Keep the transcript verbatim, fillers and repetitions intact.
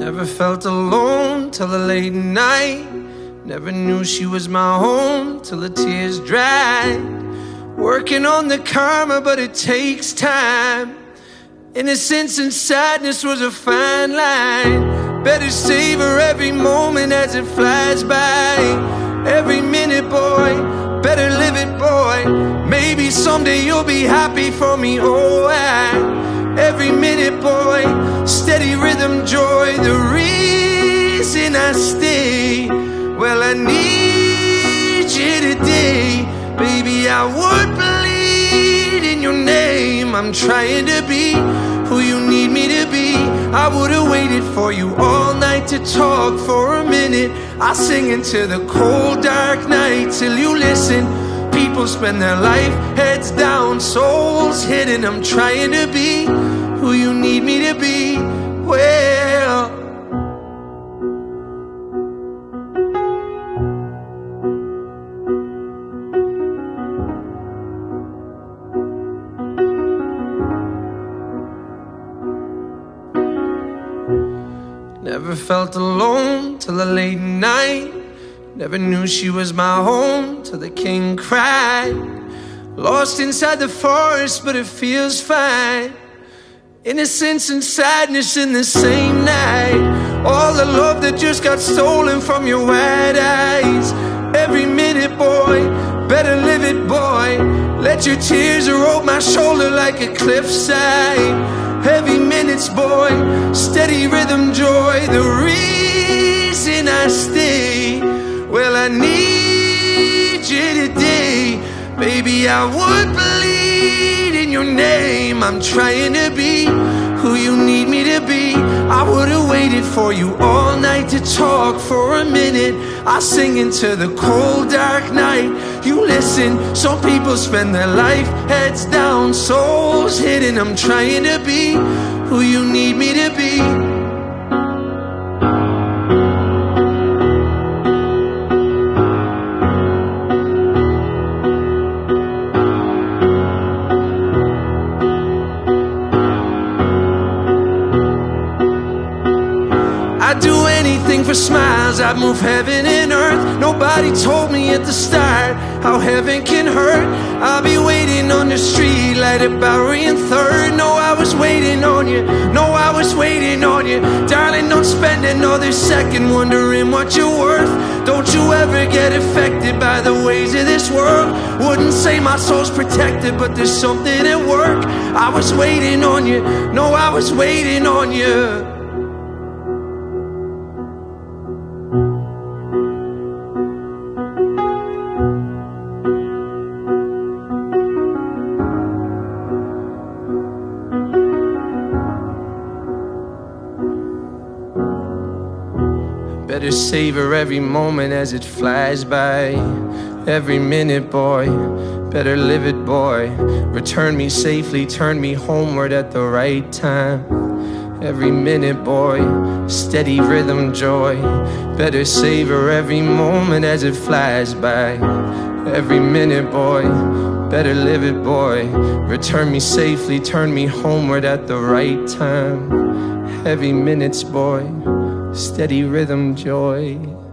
Never felt alone till the late night. Never knew she was my home till the tears dried. Working on the karma, but it takes time. Innocence and sadness was a fine line. Better savor every moment as it flies by. Every minute, boy, better live it, boy. Maybe someday you'll be happy for me, oh I. Every minute, boy, steady rhythm, joy. The reason I stay, well, I need you today. Baby, I would bleed in your name. I'm trying to be who you need me to be. I would've waited for you all night to talk for a minute. I sing into the cold dark night till you listen. People spend their life heads down, souls hidden. I'm trying to be who you need me to be. Well, never felt alone till the late night. Never knew she was my home till the king cried. Lost inside the forest, but it feels fine. Innocence and sadness in the same night. All the love that just got stolen from your wide eyes. Every minute, boy, better live it, boy. Let your tears erode my shoulder like a cliffside. Heavy minutes, boy, steady rhythm, joy. The reason I stay, well, I need you today. Baby, I would bleed in your name. I'm trying to be who you need me to be. I would've waited for you all night to talk for a minute. I sing into the cold dark night. You listen. Some people spend their life heads down, souls hidden. I'm trying to be who you need me to be. I'd do anything for smiles, I'd move heaven and earth. Nobody told me at the start how heaven can hurt. I'll be waiting on the street light at Bowery and Third. No, I was waiting on you, no, I was waiting on you. Darling, don't spend another second wondering what you're worth. Don't you ever get affected by the ways of this world. Wouldn't say my soul's protected, but there's something at work. I was waiting on you, no, I was waiting on you. Better savor every moment as it flies by. Every minute, boy, better live it, boy. Return me safely, turn me homeward at the right time. Every minute, boy, steady rhythm, joy. Better savor every moment as it flies by. Every minute, boy, better live it, boy. Return me safely, turn me homeward at the right time. Heavy minutes, boy, steady rhythm, joy.